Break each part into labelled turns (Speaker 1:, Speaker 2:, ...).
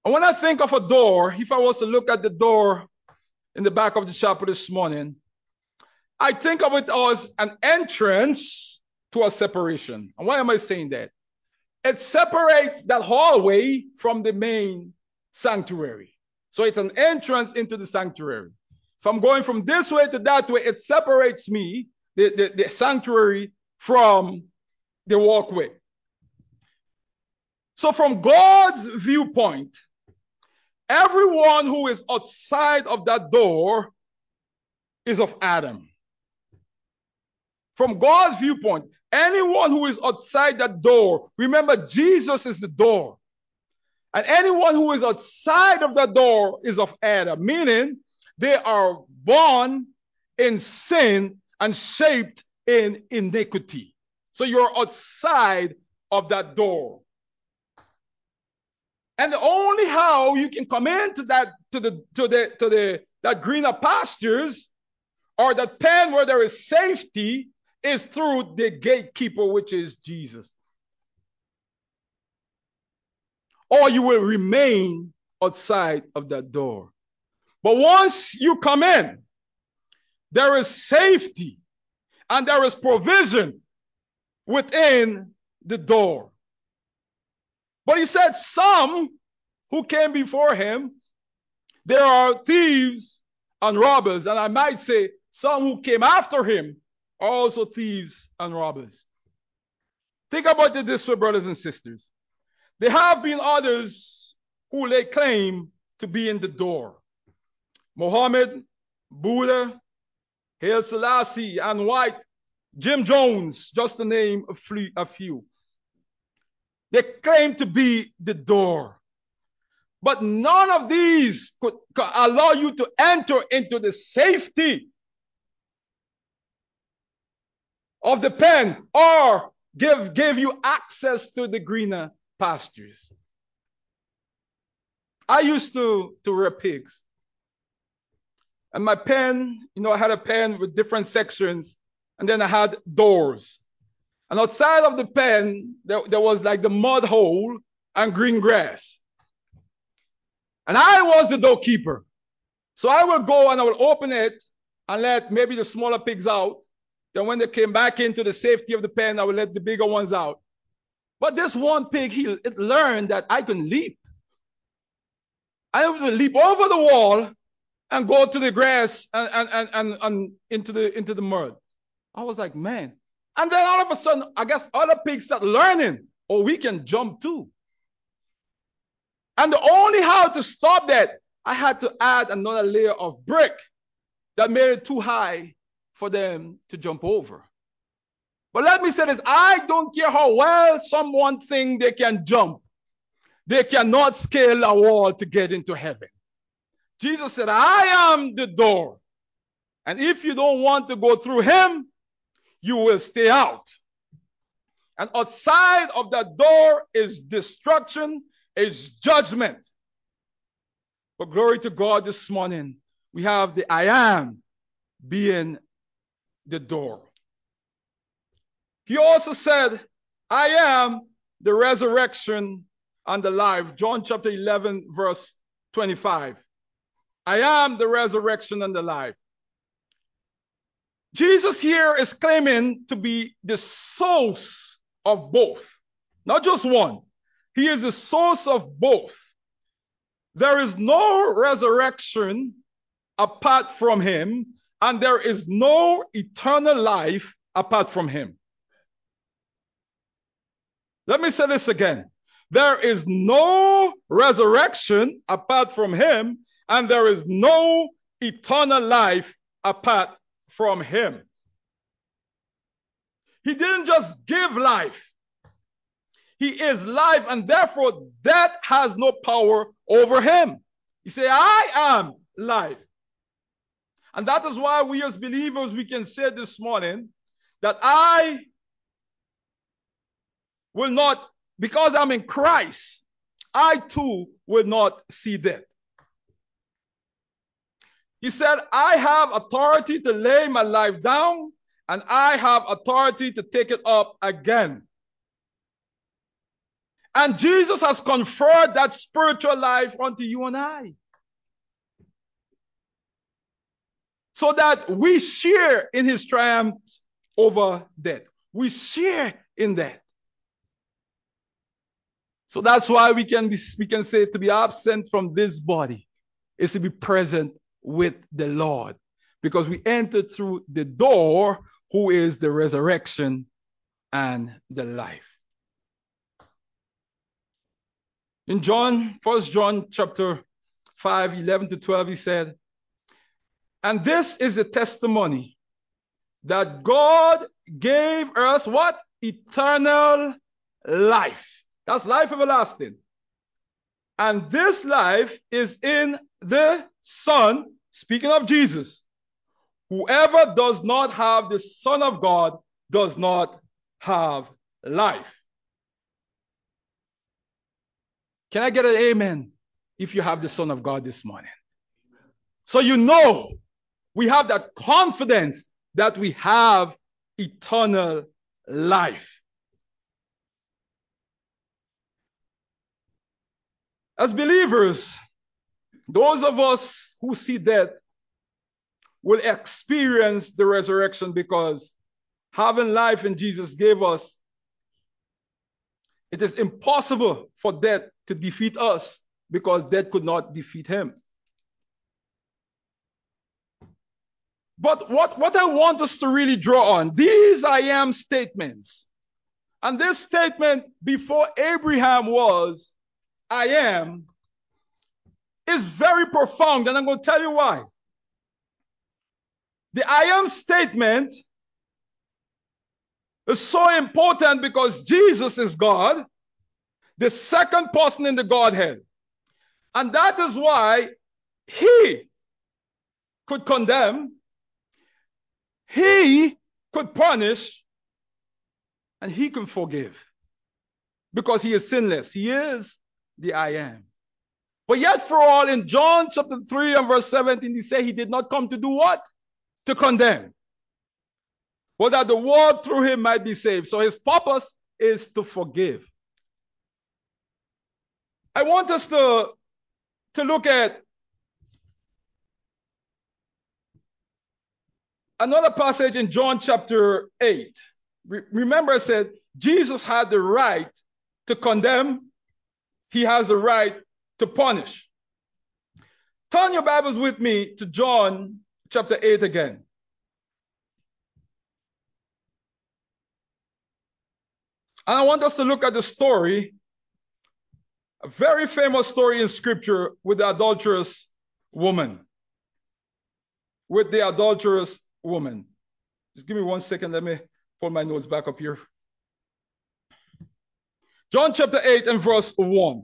Speaker 1: And when I think of a door, if I was to look at the door in the back of the chapel this morning, I think of it as an entrance to a separation. And why am I saying that? It separates that hallway from the main sanctuary. So it's an entrance into the sanctuary. If I'm going from this way to that way, it separates me, the sanctuary, from the walkway. So from God's viewpoint, everyone who is outside of that door is of Adam. From God's viewpoint, anyone who is outside that door, remember Jesus is the door. And anyone who is outside of that door is of Adam, meaning they are born in sin and shaped in iniquity. So you're outside of that door. And the only how you can come into that that greener pastures or that pen where there is safety is through the gatekeeper, which is Jesus. Or you will remain outside of that door. But once you come in, there is safety and there is provision within the door. But he said some who came before him, there are thieves and robbers. And I might say some who came after him are also thieves and robbers. Think about it this way, brothers and sisters. There have been others who lay claim to be in the door. Muhammad, Buddha, Haile Selassie, Ann White, Jim Jones, just to name a few. They claim to be the door. But none of these could allow you to enter into the safety of the pen or give you access to the greener pastures. I used to rear pigs. And my pen, I had a pen with different sections, and then I had doors. And outside of the pen, there was like the mud hole and green grass. And I was the doorkeeper. So I will go and I will open it and let maybe the smaller pigs out. Then when they came back into the safety of the pen, I will let the bigger ones out. But this one pig, it learned that I can leap. I would leap over the wall and go to the grass and into the mud. I was like, man. And then all of a sudden, I guess other pigs start learning, oh, we can jump too. And the only how to stop that, I had to add another layer of brick that made it too high for them to jump over. But let me say this, I don't care how well someone thinks they can jump. They cannot scale a wall to get into heaven. Jesus said, I am the door. And if you don't want to go through him, you will stay out. And outside of that door is destruction, is judgment. But glory to God, this morning, we have the I am being the door. He also said, I am the resurrection and the life. John chapter 11, verse 25. I am the resurrection and the life. Jesus here is claiming to be the source of both, not just one. He is the source of both. There is no resurrection apart from him, and there is no eternal life apart from him. Let me say this again. There is no resurrection apart from him, and there is no eternal life apart from him. He didn't just give life. He is life, and therefore death has no power over him. He said, I am life. And that is why we as believers, we can say this morning that I will not, because I'm in Christ, I too will not see death. He said, I have authority to lay my life down, and I have authority to take it up again. And Jesus has conferred that spiritual life unto you and I, so that we share in his triumph over death. We share in that. So that's why we can say to be absent from this body is to be present with the Lord, because we enter through the door, who is the resurrection and the life. In John, 1 John chapter 5, 11 to 12, he said, and this is a testimony that God gave us what? Eternal life. That's life everlasting. And this life is in the Son, speaking of Jesus. Whoever does not have the Son of God does not have life. Can I get an amen if you have the Son of God this morning? So you know, we have that confidence that we have eternal life. As believers, those of us who see death will experience the resurrection, because having life in Jesus gave us, it is impossible for death to defeat us, because death could not defeat him. But what I want us to really draw on, these I am statements. And this statement before Abraham was, I am, is very profound. And I'm going to tell you why. The I am statement is so important because Jesus is God, the second person in the Godhead. And that is why he could condemn, he could punish, and he can forgive, because he is sinless. He is the I am. But yet for all, in John chapter 3 and verse 17, he said he did not come to do what? To condemn, but that the world through him might be saved. So his purpose is to forgive. I want us to look at another passage in John chapter 8. Remember, I said Jesus had the right to condemn. He has the right to punish. Turn your Bibles with me to John chapter 8 again. And I want us to look at the story, a very famous story in scripture with the adulterous woman. With the adulterous woman. Just give me 1 second. Let me pull my notes back up here. John chapter 8 and verse 1.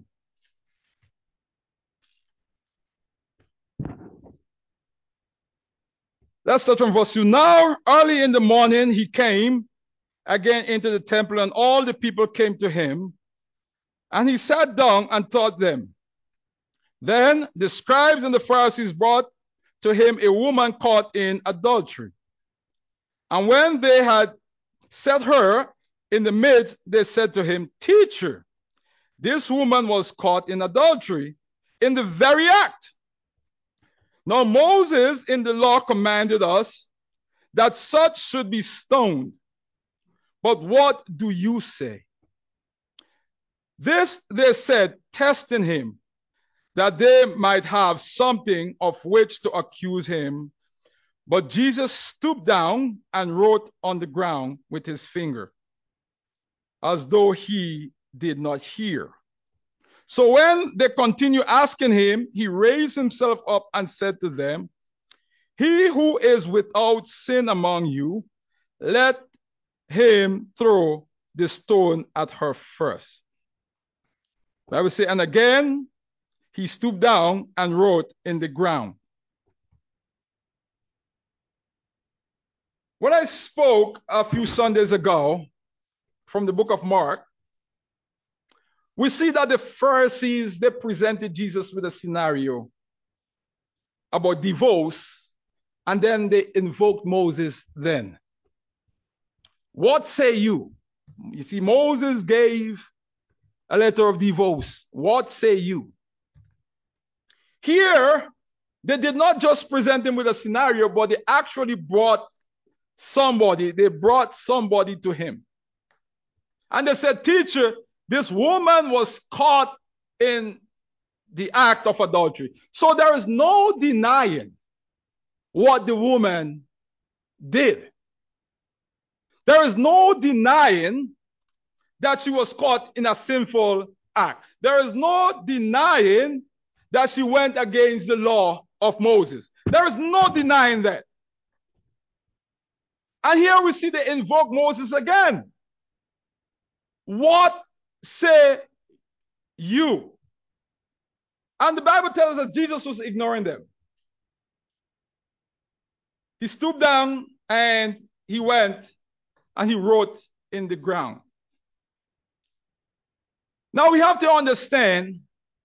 Speaker 1: Let's start from verse 2. Now, early in the morning, he came again into the temple, and all the people came to him, and he sat down and taught them. Then the scribes and the Pharisees brought to him a woman caught in adultery. And when they had set her in the midst, they said to him, Teacher, this woman was caught in adultery in the very act. Now Moses in the law commanded us that such should be stoned. But what do you say? This they said, testing him, that they might have something of which to accuse him. But Jesus stooped down and wrote on the ground with his finger, as though he did not hear. So when they continued asking him, he raised himself up and said to them, He who is without sin among you, let him throw the stone at her first. I will say, and again, he stooped down and wrote in the ground. When I spoke a few Sundays ago from the book of Mark, we see that the Pharisees, they presented Jesus with a scenario about divorce, and then they invoked Moses then. What say you? You see, Moses gave a letter of divorce. What say you? Here, they did not just present him with a scenario, but they actually brought somebody. They brought somebody to him. And they said, teacher, this woman was caught in the act of adultery. So there is no denying what the woman did. There is no denying that she was caught in a sinful act. There is no denying that she went against the law of Moses. There is no denying that. And here we see they invoke Moses again. What say you? And the Bible tells us that Jesus was ignoring them. He stooped down and he went and he wrote in the ground. Now we have to understand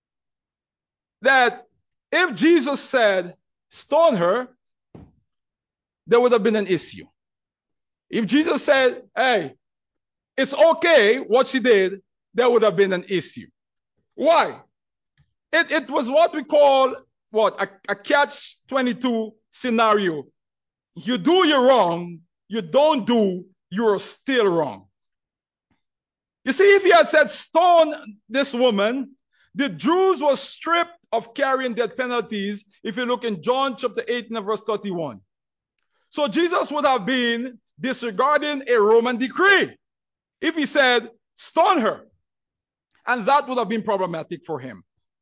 Speaker 1: that if Jesus said, stone her, there would have been an issue. If Jesus said, hey, it's okay what she did, there would have been an issue. Why? It was what we call a catch-22 scenario. You do, you're wrong. You don't do, you're still wrong. You see, if he had said stone this woman, the Jews were stripped of carrying death penalties if you look in John chapter 18 and verse 31. So Jesus would have been disregarding a Roman decree if he said stone her. And that would have been problematic for him.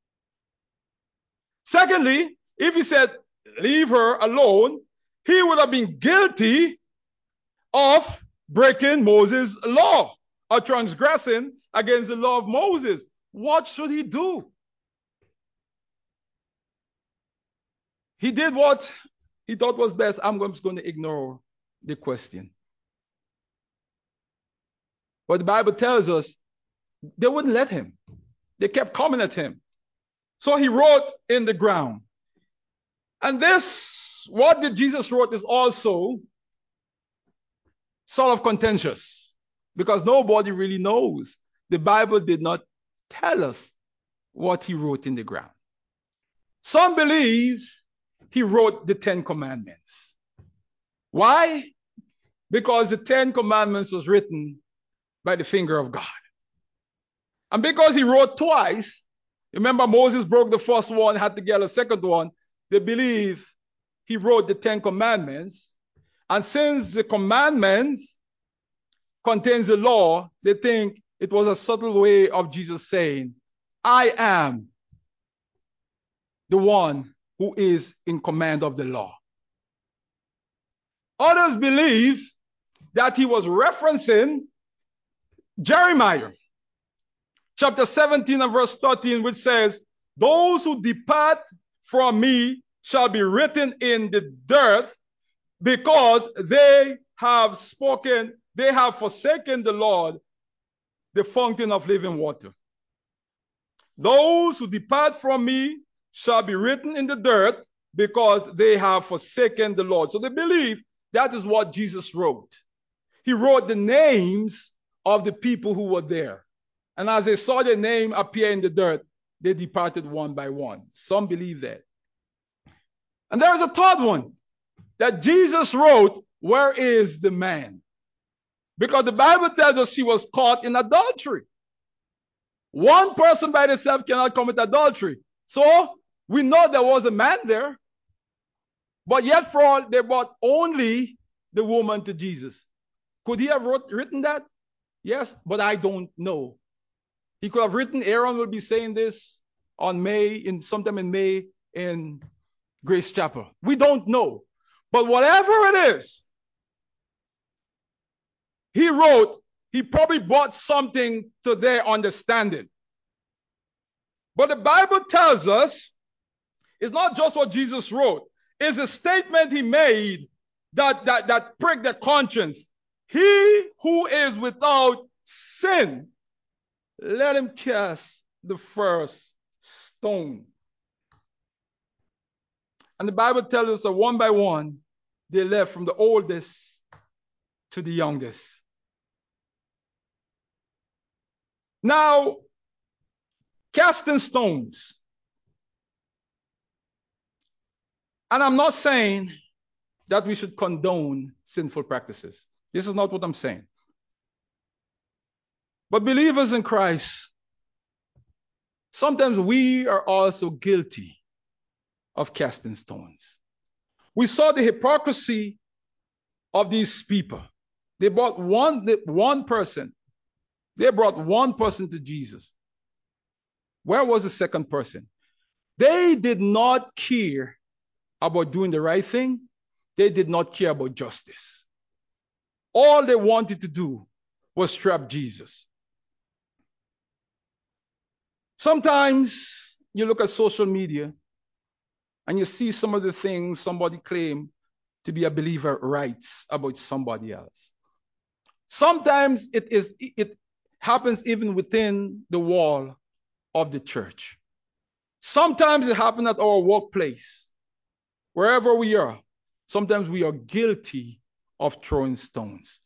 Speaker 1: Secondly, if he said leave her alone, he would have been guilty of breaking Moses' law or transgressing against the law of Moses. What should he do? He did what he thought was best. I'm just going to ignore the question. But the Bible tells us they wouldn't let him. They kept coming at him. So he wrote in the ground. And this, what did Jesus wrote, is also sort of contentious because nobody really knows. The Bible did not tell us what he wrote in the ground. Some believe he wrote the 10 Commandments. Why? Because the 10 Commandments was written by the finger of God. And because he wrote twice, remember Moses broke the first one, had to get a second one, they believe he wrote the 10 Commandments. And since the commandments contains the law, they think it was a subtle way of Jesus saying, I am the one who is in command of the law. Others believe that he was referencing Jeremiah chapter 17 and verse 13, which says, those who depart from me shall be written in the dirt because they have forsaken the Lord, the fountain of living water. Those who depart from me shall be written in the dirt because they have forsaken the Lord. So they believe that is what Jesus wrote. He wrote the names of the people who were there. And as they saw their name appear in the dirt, they departed one by one. Some believe that. And there is a third one that Jesus wrote, where is the man? Because the Bible tells us he was caught in adultery. One person by himself cannot commit adultery. So we know there was a man there. But yet for all, they brought only the woman to Jesus. Could he have written that? Yes, but I don't know. He could have written, Aaron will be saying this sometime in May in Grace Chapel. We don't know. But whatever it is, he wrote, he probably brought something to their understanding. But the Bible tells us it's not just what Jesus wrote. It's a statement he made that pricked the conscience. He who is without sin, let him cast the first stone. And the Bible tells us that one by one, they left from the oldest to the youngest. Now, casting stones. And I'm not saying that we should condone sinful practices. This is not what I'm saying. But believers in Christ, sometimes we are also guilty of casting stones. We saw the hypocrisy of these people. They brought one person. They brought one person to Jesus. Where was the second person? They did not care about doing the right thing. They did not care about justice. All they wanted to do was trap Jesus. Sometimes you look at social media and you see some of the things somebody claim to be a believer writes about somebody else. Sometimes it happens even within the wall of the church. Sometimes it happens at our workplace, wherever we are. Sometimes we are guilty of throwing stones.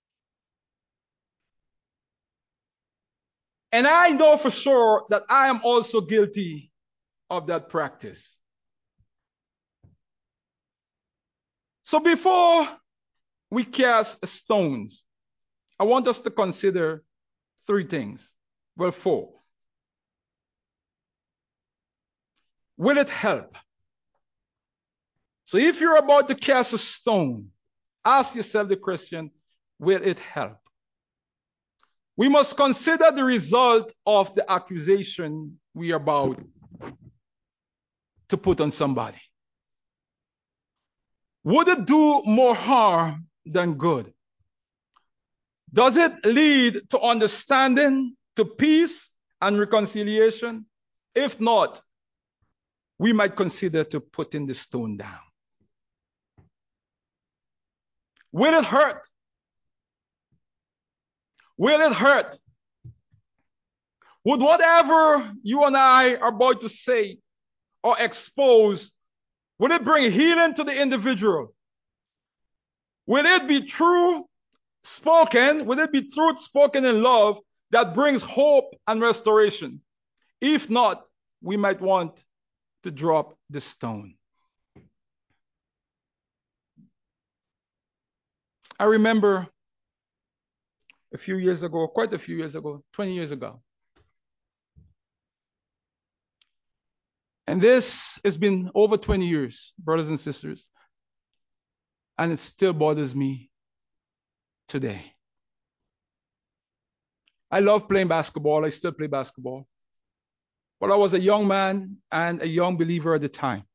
Speaker 1: And I know for sure that I am also guilty of that practice. So before we cast stones, I want us to consider three things. Well, four. Will it help? So if you're about to cast a stone, ask yourself the question, will it help? We must consider the result of the accusation we are about to put on somebody. Would it do more harm than good? Does it lead to understanding, to peace and reconciliation? If not, we might consider to putting the stone down. Will it hurt? Will it hurt? Would whatever you and I are about to say or expose, will it bring healing to the individual? Will it be true spoken? Will it be truth spoken in love that brings hope and restoration? If not, we might want to drop the stone. I remember a few years ago, quite a few years ago, 20 years ago. And this has been over 20 years, brothers and sisters. And it still bothers me today. I love playing basketball. I still play basketball. But I was a young man and a young believer at the time.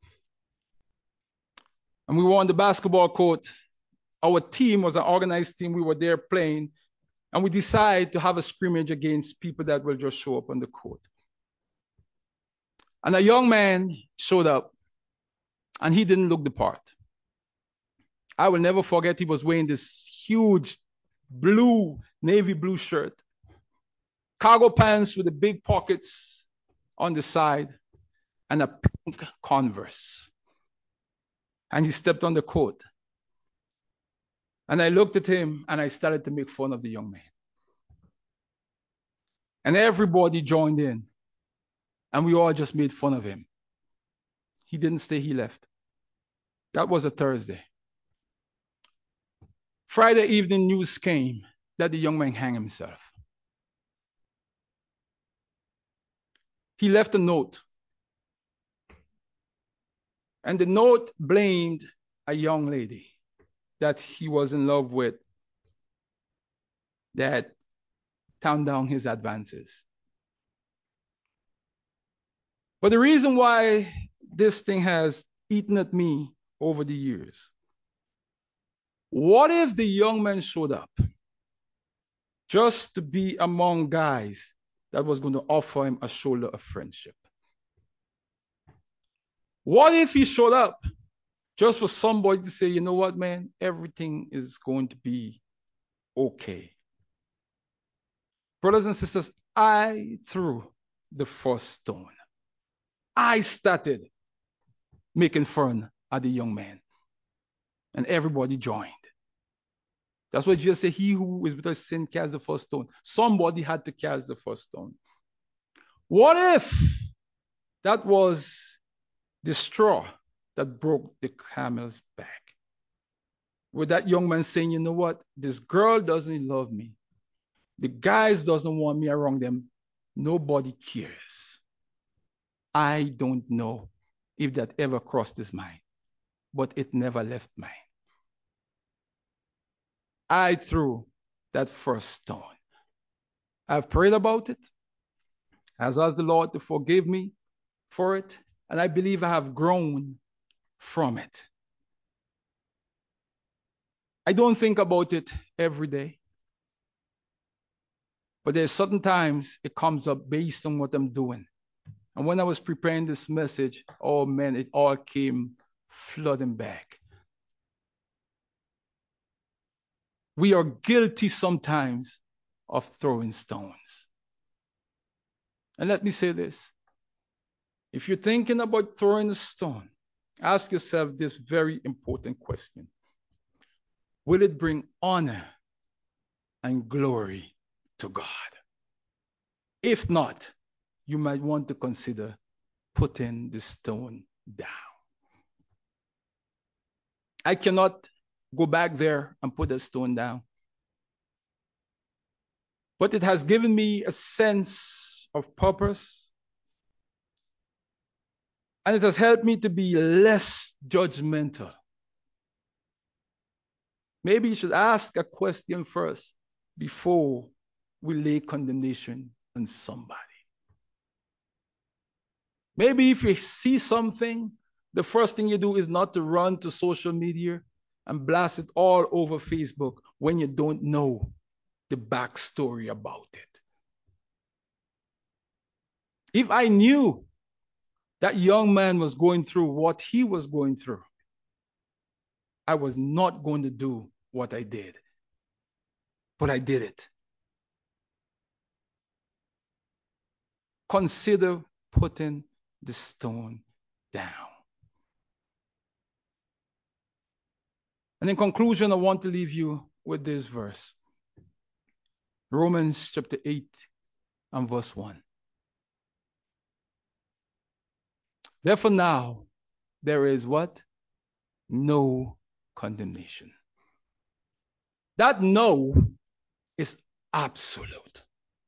Speaker 1: And we were on the basketball court. Our team was an organized team. We were there playing. And we decided to have a scrimmage against people that will just show up on the court. And a young man showed up. And he didn't look the part. I will never forget, he was wearing this huge blue, navy blue shirt, cargo pants with the big pockets on the side, and a pink Converse. And he stepped on the court. And I looked at him and I started to make fun of the young man. And everybody joined in. And we all just made fun of him. He didn't stay, he left. That was a Thursday. Friday evening news came that the young man hanged himself. He left a note. And the note blamed a young lady that he was in love with that turned down his advances. But the reason why this thing has eaten at me over the years, what if the young man showed up just to be among guys that was going to offer him a shoulder of friendship? What if he showed up just for somebody to say, you know what, man, everything is going to be okay? Brothers and sisters, I threw the first stone. I started making fun of the young man. And everybody joined. That's what Jesus said, he who is without sin cast the first stone. Somebody had to cast the first stone. What if that was the straw that broke the camel's back? With that young man saying, you know what? This girl doesn't love me. The guys doesn't want me around them. Nobody cares. I don't know if that ever crossed his mind, but it never left mine. I threw that first stone. I've prayed about it. I've asked the Lord to forgive me for it, and I believe I have grown from it. I don't think about it every day, but there's certain times it comes up based on what I'm doing. And when I was preparing this message, oh man, it all came flooding back. We are guilty sometimes of throwing stones. And let me say this. If you're thinking about throwing a stone, ask yourself this very important question. Will it bring honor and glory to God? If not, you might want to consider putting the stone down. I cannot go back there and put a stone down. But it has given me a sense of purpose. And it has helped me to be less judgmental. Maybe you should ask a question first before we lay condemnation on somebody. Maybe if you see something, the first thing you do is not to run to social media and blast it all over Facebook when you don't know the backstory about it. If I knew that young man was going through what he was going through, I was not going to do what I did. But I did it. Consider putting the stone down. And in conclusion, I want to leave you with this verse. Romans chapter 8 and verse 1. Therefore now there is what? No condemnation. That no is absolute.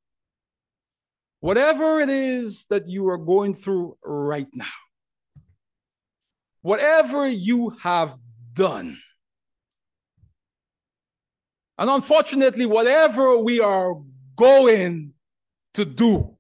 Speaker 1: Whatever it is that you are going through right now, whatever you have done, and unfortunately, whatever we are going to do,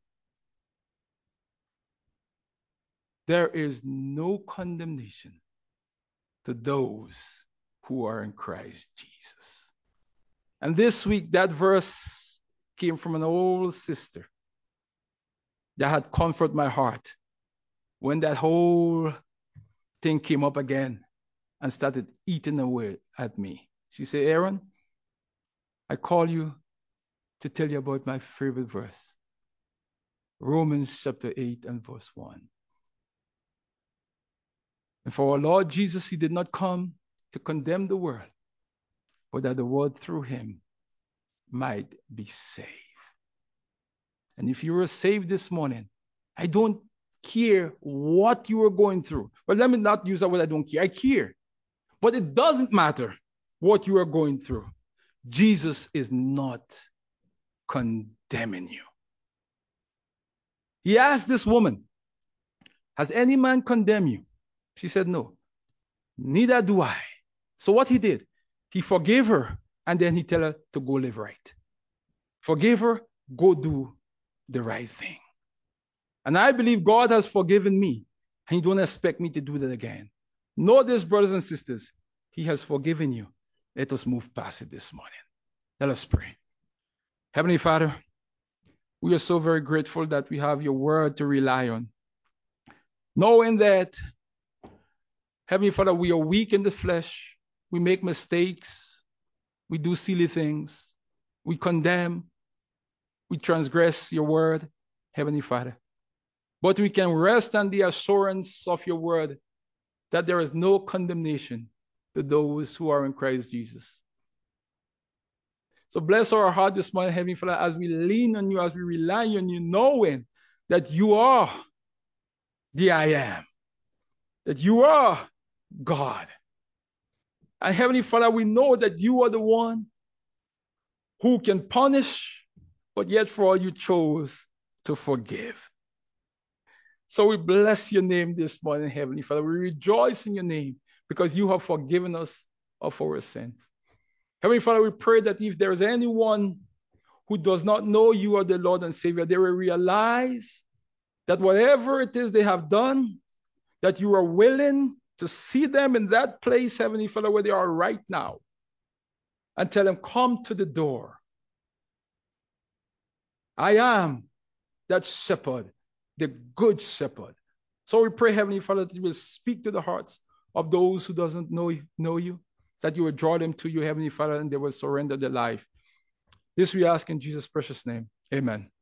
Speaker 1: there is no condemnation to those who are in Christ Jesus. And this week, that verse came from an old sister that had comforted my heart when that whole thing came up again and started eating away at me. She said, Aaron, I call you to tell you about my favorite verse. Romans chapter 8 and verse 1. And for our Lord Jesus, he did not come to condemn the world, but that the world through him might be saved. And if you were saved this morning, I don't care what you are going through. But let me not use that word I don't care. I care. But it doesn't matter what you are going through. Jesus is not condemning you. He asked this woman, has any man condemned you? She said, no, neither do I. So what he did, he forgave her, and then he tell her to go live right. Forgive her, go do the right thing. And I believe God has forgiven me, and he don't expect me to do that again. Know this, brothers and sisters, he has forgiven you. Let us move past it this morning. Let us pray. Heavenly Father, we are so very grateful that we have your word to rely on. Knowing that, Heavenly Father, we are weak in the flesh. We make mistakes. We do silly things. We condemn. We transgress your word, Heavenly Father. But we can rest on the assurance of your word that there is no condemnation to those who are in Christ Jesus. So bless our heart this morning, Heavenly Father, as we lean on you, as we rely on you, knowing that you are the I am, that you are God. And Heavenly Father, we know that you are the one who can punish, but yet for all you chose to forgive. So we bless your name this morning, Heavenly Father. We rejoice in your name because you have forgiven us of our sins. Heavenly Father, we pray that if there is anyone who does not know you are the Lord and Savior, they will realize that whatever it is they have done, that you are willing to see them in that place, Heavenly Father, where they are right now, and tell them, come to the door. I am that shepherd, the good shepherd. So we pray, Heavenly Father, that you will speak to the hearts of those who doesn't know you, that you will draw them to you, Heavenly Father, and they will surrender their life. This we ask in Jesus' precious name. Amen.